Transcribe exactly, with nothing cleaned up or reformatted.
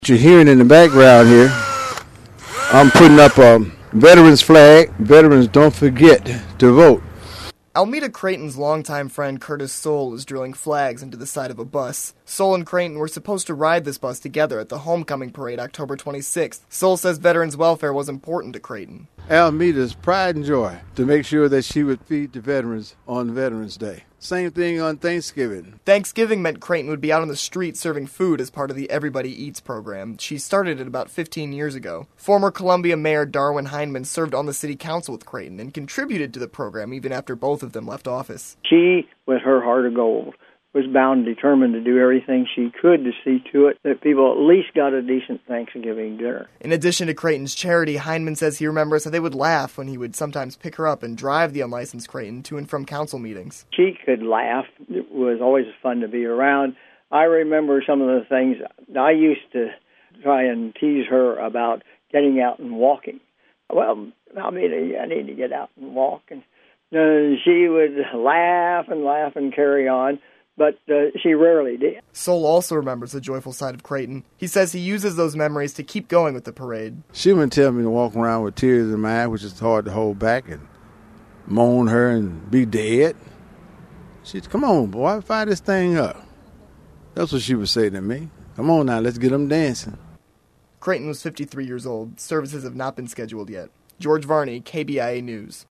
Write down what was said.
What you're hearing in the background here, I'm putting up a veterans flag. Veterans, don't forget to vote. Almeda Creighton's longtime friend Curtis Soule is drilling flags into the side of a bus. Soule and Creighton were supposed to ride this bus together at the homecoming parade October twenty-sixth. Soule says veterans' welfare was important to Creighton. Almeda's pride and joy to make sure that she would feed the veterans on Veterans Day. Same thing on Thanksgiving. Thanksgiving meant Creighton would be out on the street serving food as part of the Everybody Eats program. She started it about fifteen years ago. Former Columbia Mayor Darwin Hindman served on the city council with Creighton and contributed to the program even after both of them left office. She, with her heart of gold, was bound and determined to do everything she could to see to it that people at least got a decent Thanksgiving dinner. In addition to Creighton's charity, Hindman says he remembers how they would laugh when he would sometimes pick her up and drive the unlicensed Creighton to and from council meetings. She could laugh. It was always fun to be around. I remember some of the things I used to try and tease her about getting out and walking. Well, I mean, I need to get out and walk. And uh, she would laugh and laugh and carry on. But uh, she rarely did. Soule also remembers the joyful side of Creighton. He says he uses those memories to keep going with the parade. She wouldn't tell me to walk around with tears in my eyes, which is hard to hold back, and moan her and be dead. She'd, come on, boy, fire this thing up. That's what she would say to me. Come on now, let's get them dancing. Creighton was fifty-three years old. Services have not been scheduled yet. George Varney, K B I A News.